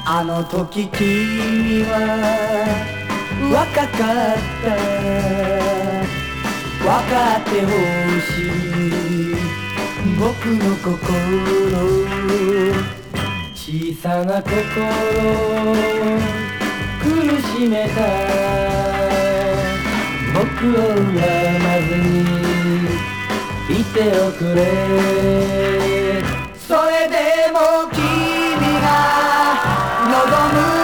あの時君は若かった、分かってほしい僕の心、小さな心苦しめた僕を恨まずにいておくれ。それでも君が望む